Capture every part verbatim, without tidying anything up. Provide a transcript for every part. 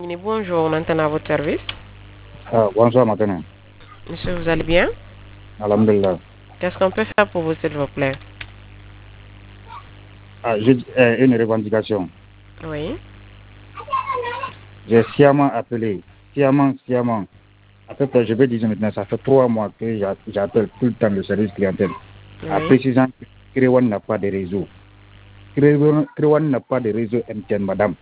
Bonjour, maintenant à votre service. Ah, bonsoir, maintenant. Monsieur, vous allez bien? Alhamdulillah. Qu'est-ce qu'on peut faire pour vous, s'il vous plaît? Ah, j'ai euh, une revendication. Oui. J'ai sciemment appelé. Sciemment, sciemment. En fait, je vais dire maintenant, ça fait trois mois que j'a- j'appelle tout le temps le service clientèle. En Oui. précisant que Créwan n'a pas de réseau. Créwan Créwan n'a pas de réseau M T N, madame.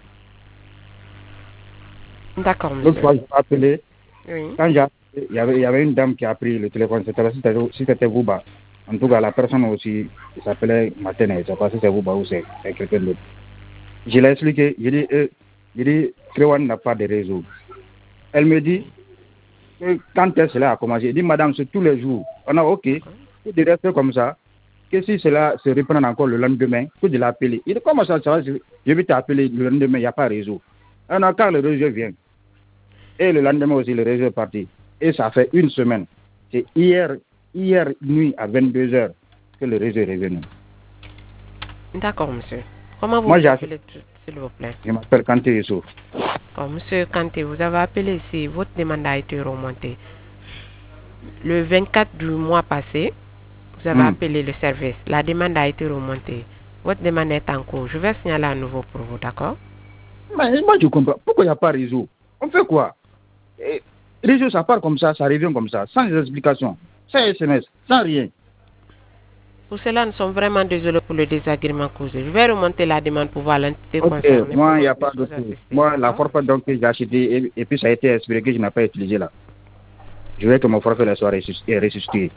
D'accord, L'autre monsieur. fois, j'ai appelé. Oui. Quand j'ai appelé, il y avait, il y avait une dame qui a pris le téléphone. C'était si c'était si c'était vous, bah. En tout cas, la personne aussi, il s'appelait Matin. Je ne sais pas si c'est vous, bah, ou c'est c'est quelqu'un d'autre. Je l'ai expliqué. Je dis, euh, je dis, Créwan n'a pas de réseau. Elle me dit, que quand est-ce cela a commencé? Je dis, madame, c'est tous les jours. On a OK. Que de rester comme ça. Que si cela se reprend encore le lendemain, que de l'appeler. Il dit, comment ça, ça va? Je vais t'appeler le lendemain, il n'y a pas de réseau. Un an, quand le réseau vient, et le lendemain aussi, le réseau est parti. Et ça fait une semaine. C'est hier, hier nuit à vingt-deux heures que le réseau est revenu. D'accord, monsieur. Comment vous Moi, vous j'ai appelez, s'il vous plaît? Je m'appelle Kanté Youssouf. Oh, monsieur Kanté, vous avez appelé ici. Votre demande a été remontée. Le vingt-quatre du mois passé, vous avez Hmm. appelé le service. La demande a été remontée. Votre demande est en cours. Je vais signaler à nouveau pour vous, d'accord? Mais moi, je comprends. Pourquoi il n'y a pas de réseau? On fait quoi? Et, réseau, ça part comme ça, ça revient comme ça, sans explication, sans S M S, sans rien. Pour cela, nous sommes vraiment désolés pour le désagrément causé. Je vais remonter la demande pour voir l'entité Ok, concernée. moi, il n'y Pour a qu'on pas puisse de vous tout. assister, Moi, la d'accord? forfait donc, que j'ai acheté, et, et puis ça a été expiré que je n'ai pas utilisé là. Je veux que mon forfait soit ressuscité. ressuscité.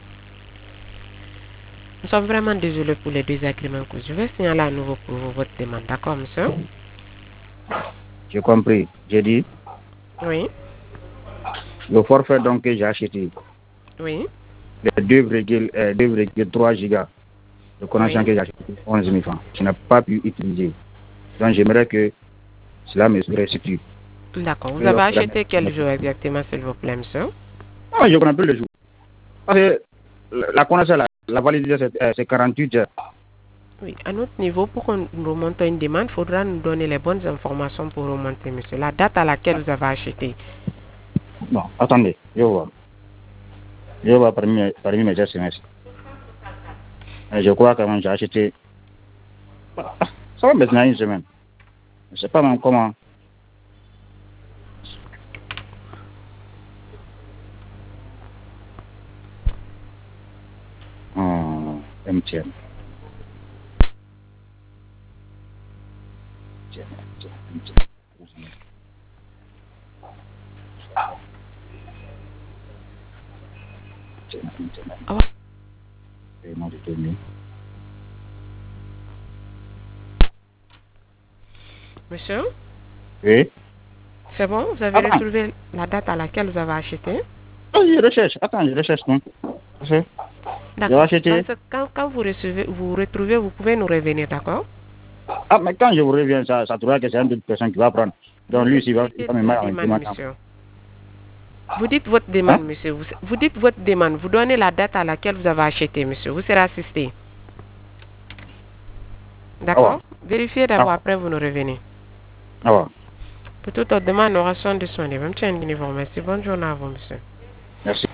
Nous sommes vraiment désolés pour les désagréments causés. Je vais signaler à nouveau pour vous votre demande, d'accord, monsieur? J'ai compris. J'ai dit, Oui, le forfait donc que j'ai acheté, oui, de deux virgule trois gigas de connexion oui. que j'ai acheté, onze mille francs. Je n'ai pas pu utiliser. Donc, j'aimerais que cela me restitue. D'accord. Vous Et avez donc, acheté quel jour exactement, s'il vous plaît, monsieur? non, je connais plus le jour. Parce que la la connexion, la, la validité, c'est euh, c'est quarante-huit heures. Oui, à notre niveau, pour qu'on remonte une demande, il faudra nous donner les bonnes informations pour remonter, monsieur. La date à laquelle vous avez acheté. Non, attendez, je vois. Je vois parmi mes, parmi mes S M S. Et je crois que j'ai acheté. Ça va maintenant une semaine. Je ne sais pas même comment. Oh, M T N. Oh, Paiement de deux mille. monsieur, Oui. c'est bon? Vous avez Attends, retrouvé la date à laquelle vous avez acheté? oh, je recherche. Attends, je recherche. Non. Parce que J'ai D'accord. Dans acheté. ce- quand, quand vous, recevez, vous retrouvez, vous pouvez nous revenir, d'accord? Ah, mais quand je vous reviens, ça, ça trouvera que c'est une autre personne qui va prendre. Donc Vous lui, il va, il expliquez va me la mettre en demande, demande. monsieur. Vous dites votre Hein? demande, monsieur. Vous, vous dites votre demande. Vous donnez la date à laquelle vous avez acheté, monsieur. Vous serez assisté. Ah ouais. D'accord? Vérifiez Ah, d'abord, après vous nous revenez. ah ouais. Pour toute autre demande, nous restons disponibles. Merci. Bonne journée à vous, monsieur. Merci.